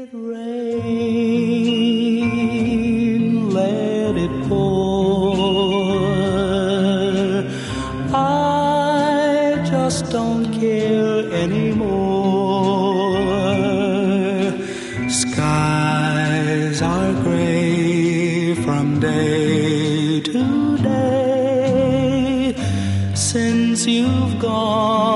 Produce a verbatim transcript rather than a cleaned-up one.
it rain, let it pour. I just don't care anymore. Skies are gray from day to day since you've gone.